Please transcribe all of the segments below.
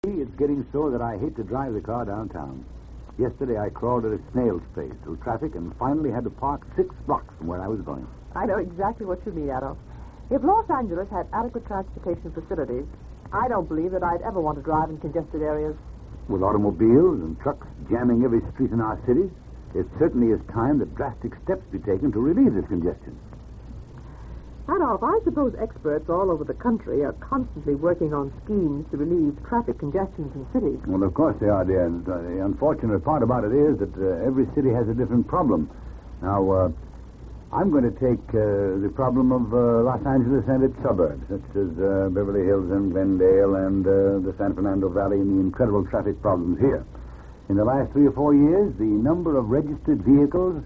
It's getting so that I hate to drive the car downtown. Yesterday I crawled at a snail's pace through traffic and finally had to park 6 blocks from where I was going. I know exactly what you mean, Adolf. If Los Angeles had adequate transportation facilities, I don't believe that I'd ever want to drive in congested areas. With automobiles and trucks jamming every street in our cities, it certainly is time that drastic steps be taken to relieve this congestion. Adolf, I suppose experts all over the country are constantly working on schemes to relieve traffic congestions in cities. Well, of course they are, dear. The unfortunate part about it is that every city has a different problem. Now, I'm going to take the problem of Los Angeles and its suburbs, such as Beverly Hills and Glendale and the San Fernando Valley and the incredible traffic problems here. In the last 3 or 4 years, the number of registered vehicles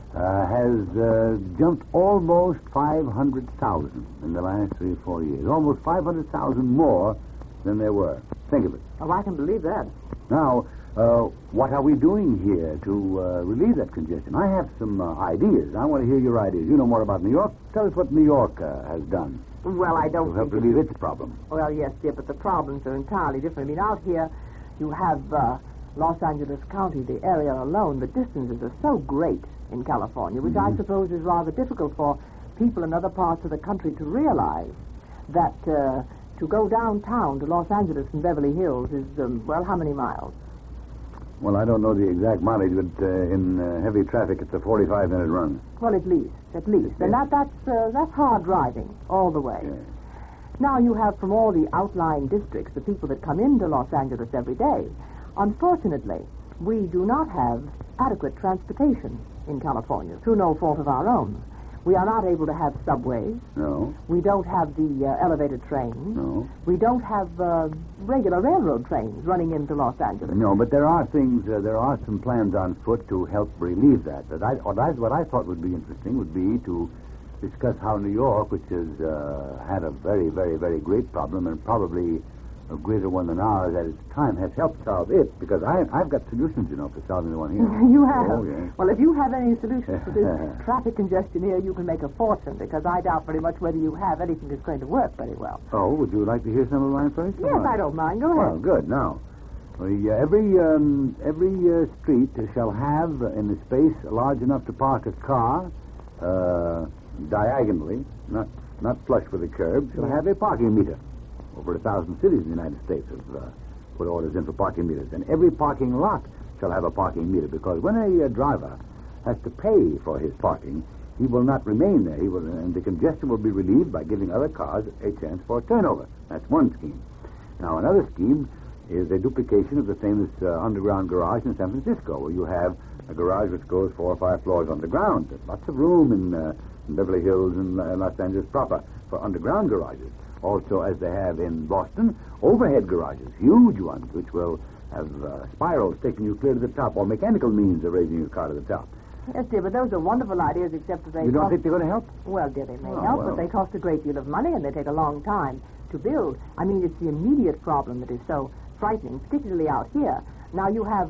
has jumped almost 500,000 in the last 3 or 4 years. Almost 500,000 more than there were. Think of it. Oh, I can believe that. Now, what are we doing here to relieve that congestion? I have some ideas. I want to hear your ideas. You know more about New York. Tell us what New York has done. Well, I don't to help relieve its problem. Well, yes, dear, but the problems are entirely different. I mean, out here, you have Los Angeles County, the area alone. The distances are so great in California, which I suppose is rather difficult for people in other parts of the country to realize that to go downtown to Los Angeles from Beverly Hills is, how many miles? Well, I don't know the exact mileage, but in heavy traffic, it's a 45-minute run. Well, at least. And that's hard driving all the way. Yeah. Now you have from all the outlying districts the people that come into Los Angeles every day. Unfortunately, we do not have adequate transportation in California through no fault of our own. We are not able to have subways. No. We don't have the elevated trains. No. We don't have regular railroad trains running into Los Angeles. No, but there are things, there are some plans on foot to help relieve that. What I thought would be interesting would be to discuss how New York, which has had a very, very, very great problem, and probably a greater one than ours at its time, has helped solve it, because I've got solutions, for solving the one here. You have? Oh, yes. Well, if you have any solutions for this traffic congestion here, you can make a fortune, because I doubt very much whether you have anything that's going to work very well. Oh, would you like to hear some of mine first? Yes, I don't mind. Go ahead. Well, good. Now, every street shall have in the space large enough to park a car diagonally, not flush with the curb, shall have a parking meter. Over 1,000 cities in the United States have put orders in for parking meters. And every parking lot shall have a parking meter, because when a driver has to pay for his parking, he will not remain there. And the congestion will be relieved by giving other cars a chance for a turnover. That's one scheme. Now, another scheme is a duplication of the famous underground garage in San Francisco, where you have a garage which goes 4 or 5 floors underground. There's lots of room in Beverly Hills and Los Angeles proper for underground garages. Also, as they have in Boston, overhead garages, huge ones, which will have spirals taking you clear to the top, or mechanical means of raising your car to the top. Yes, dear, but those are wonderful ideas, except that they You don't think they're going to help? Well, dear, they may help, but they cost a great deal of money, and they take a long time to build. I mean, it's the immediate problem that is so frightening, particularly out here. Now,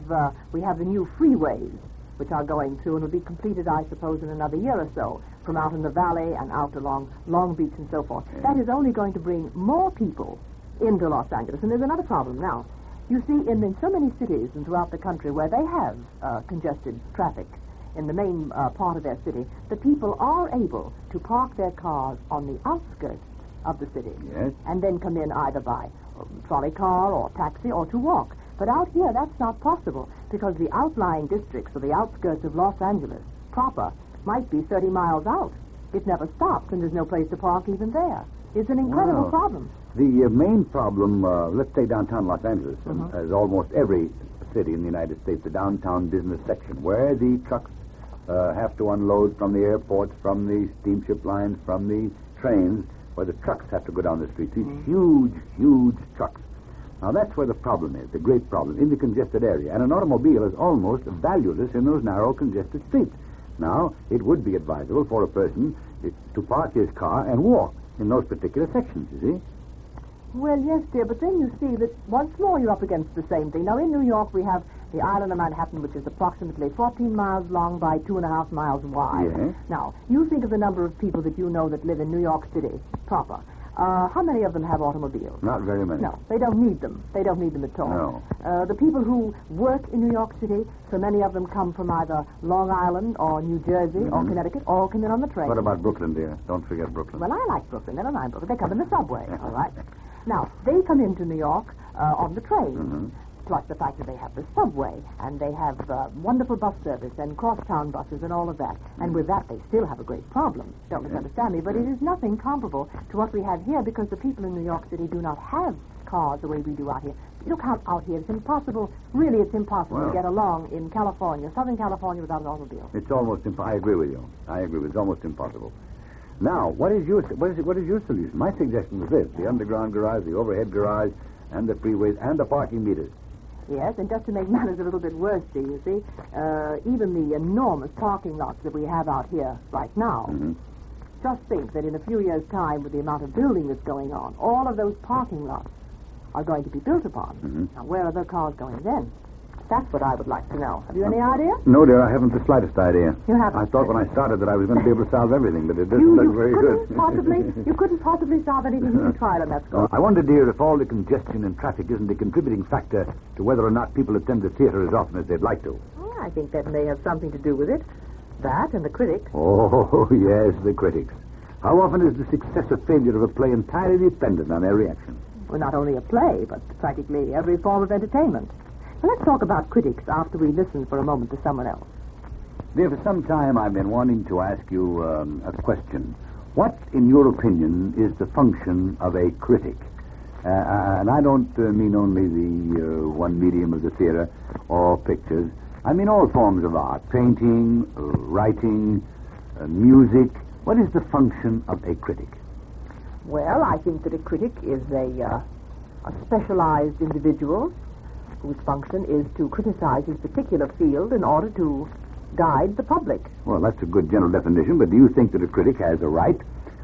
we have the new freeways, which are going through and will be completed, I suppose, in another year or so, from out in the valley and out along Long Beach and so forth. Yeah. That is only going to bring more people into Los Angeles. And there's another problem now. You see, in so many cities and throughout the country where they have congested traffic in the main part of their city, the people are able to park their cars on the outskirts of the city. Yes. And then come in either by trolley car or taxi or to walk. But out here, that's not possible, because the outlying districts or the outskirts of Los Angeles proper might be 30 miles out. It never stops, and there's no place to park even there. It's an incredible problem. The main problem, let's say downtown Los Angeles, as almost every city in the United States, the downtown business section, where the trucks have to unload from the airports, from the steamship lines, from the trains, where the trucks have to go down the streets. These huge, huge trucks. Now, that's where the problem is, the great problem, in the congested area. And an automobile is almost valueless in those narrow, congested streets. Now, it would be advisable for a person to park his car and walk in those particular sections, you see. Well, yes, dear, but then you see that once more you're up against the same thing. Now, in New York, we have the island of Manhattan, which is approximately 14 miles long by 2.5 miles wide. Yes. Now, you think of the number of people that you know that live in New York City proper. How many of them have automobiles? Not very many. No, they don't need them. They don't need them at all. No. The people who work in New York City, so many of them come from either Long Island or New Jersey or Connecticut, all come in on the train. What about Brooklyn, dear? Don't forget Brooklyn. Well, I like Brooklyn. Never mind Brooklyn. They come in the subway, all right? Now, they come into New York on the train. Plus the fact that they have the subway, and they have wonderful bus service and crosstown buses and all of that. And with that, they still have a great problem. Don't misunderstand me, but it is nothing comparable to what we have here because the people in New York City do not have cars the way we do out here. Look out here. It's impossible. Really, it's impossible to get along in California, Southern California, without an automobile. It's almost impossible. I agree with you. It's almost impossible. Now, what is your solution? My suggestion was this: the underground garage, the overhead garage, and the freeways, and the parking meters. Yes, and just to make matters a little bit worse, you see, even the enormous parking lots that we have out here right now, just think that in a few years' time, with the amount of building that's going on, all of those parking lots are going to be built upon. Now, where are the cars going then? That's what I would like to know. Have you any idea? No, dear, I haven't the slightest idea. You haven't? I thought when I started that I was going to be able to solve everything, but it doesn't look very good. You couldn't possibly solve anything you tried on that score. I wonder, dear, if all the congestion and traffic isn't a contributing factor to whether or not people attend the theater as often as they'd like to. Well, I think that may have something to do with it. That and the critics. Oh, yes, the critics. How often is the success or failure of a play entirely dependent on their reaction? Well, not only a play, but practically every form of entertainment. Now, let's talk about critics after we listen for a moment to someone else. Dear, for some time I've been wanting to ask you a question. What, in your opinion, is the function of a critic? And I don't mean only the one medium of the theater or pictures. I mean all forms of art, painting, writing, music. What is the function of a critic? Well, I think that a critic is a specialized individual whose function is to criticize his particular field in order to guide the public. Well, that's a good general definition, but do you think that a critic has a right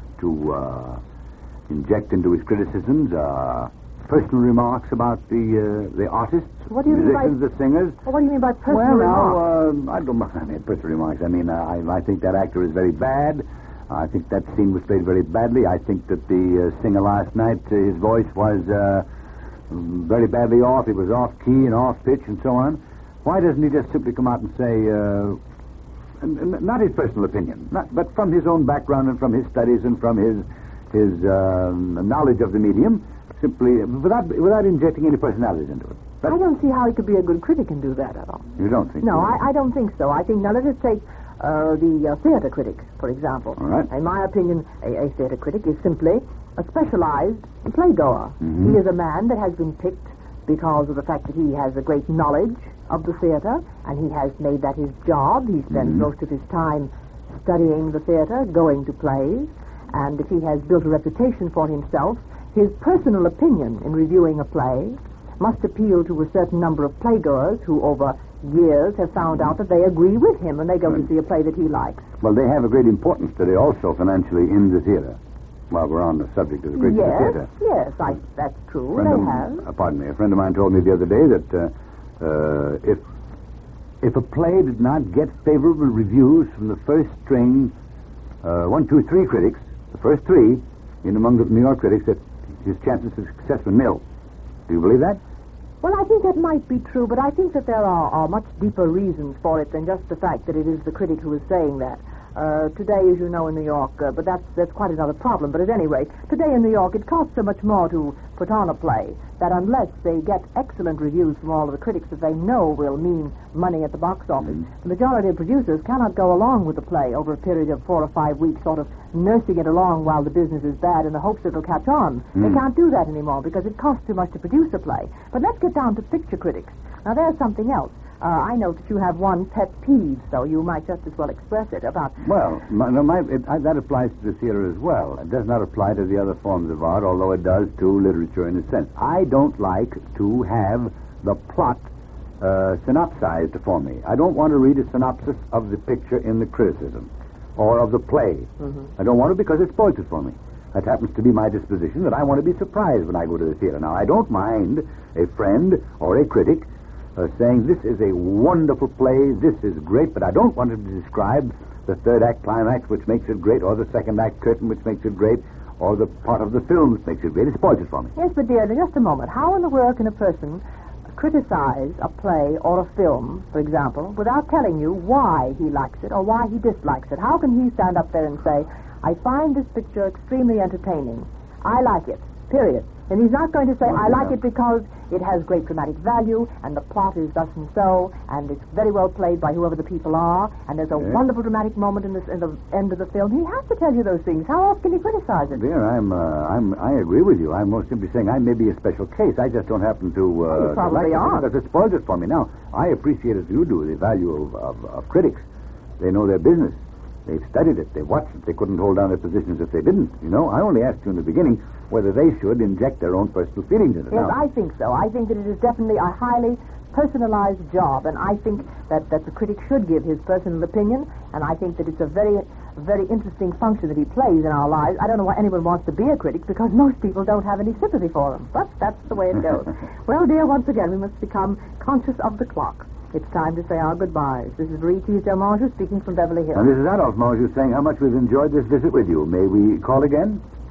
to inject into his criticisms personal remarks about the artists, what do you musicians, mean by, the singers? What do you mean by personal remarks? I don't mean personal remarks. I mean, I think that actor is very bad. I think that scene was played very badly. I think that the singer last night, his voice was very badly off. He was off key and off pitch and so on. Why doesn't he just simply come out and say, not his personal opinion, but from his own background and from his studies and from his knowledge of the medium, simply without injecting any personalities into it? I don't see how he could be a good critic and do that at all. You don't think? No, so? I don't think so. I think, now let us take the theater critic, for example. All right. In my opinion, a theater critic is simply a specialized playgoer. He is a man that has been picked because of the fact that he has a great knowledge of the theater, and he has made that his job. He spends most of his time studying the theater, going to plays, and if he has built a reputation for himself, his personal opinion in reviewing a play must appeal to a certain number of playgoers who over years have found out that they agree with him when they go to see a play that he likes. Well, they have a great importance today also financially in the theater. While we're on the subject of the great theater. Yes, that's true. They have. Pardon me. A friend of mine told me the other day that if a play did not get favorable reviews from the first string 1, 2, 3 critics, the first 3 in among the New York critics, that his chances of success were nil. Do you believe that? Well, I think that might be true, but I think that there are much deeper reasons for it than just the fact that it is the critic who is saying that. Today, as you know, in New York, but that's quite another problem. But at any rate, today in New York, it costs so much more to put on a play that unless they get excellent reviews from all of the critics that they know will mean money at the box office, the majority of producers cannot go along with the play over a period of 4 or 5 weeks, sort of nursing it along while the business is bad in the hopes it'll catch on. They can't do that anymore because it costs too much to produce a play. But let's get down to picture critics. Now, there's something else. I know that you have one pet peeve, so you might just as well express it about... Well, that applies to the theater as well. It does not apply to the other forms of art, although it does to literature in a sense. I don't like to have the plot synopsized for me. I don't want to read a synopsis of the picture in the criticism or of the play. I don't want it because it spoils it for me. That happens to be my disposition, that I want to be surprised when I go to the theater. Now, I don't mind a friend or a critic saying, this is a wonderful play, this is great, but I don't want him to describe the third act climax, which makes it great, or the second act curtain, which makes it great, or the part of the film that makes it great. It spoils it for me. Yes, but dear, just a moment. How in the world can a person criticize a play or a film, for example, without telling you why he likes it or why he dislikes it? How can he stand up there and say, I find this picture extremely entertaining. I like it, period. And he's not going to say, I like it because it has great dramatic value, and the plot is thus and so, and it's very well played by whoever the people are, and there's a wonderful dramatic moment in the end of the film. He has to tell you those things. How else can he criticize it? Dear, I agree with you. I'm most simply saying I may be a special case. I just don't happen to... you probably like are. Because it spoils it for me. Now, I appreciate, as you do, the value of critics. They know their business. They've studied it. They've watched it. They couldn't hold down their positions if they didn't. You know, I only asked you in the beginning whether they should inject their own personal feelings in it. Yes, now, I think so. I think that it is definitely a highly personalized job, and I think that the critic should give his personal opinion, and I think that it's a very, very interesting function that he plays in our lives. I don't know why anyone wants to be a critic, because most people don't have any sympathy for them. But that's the way it goes. Well, dear, once again, we must become conscious of the clock. It's time to say our goodbyes. This is Marie Teasdale-Mongeau speaking from Beverly Hills. And this is Adolphe Mongeau saying how much we've enjoyed this visit with you. May we call again?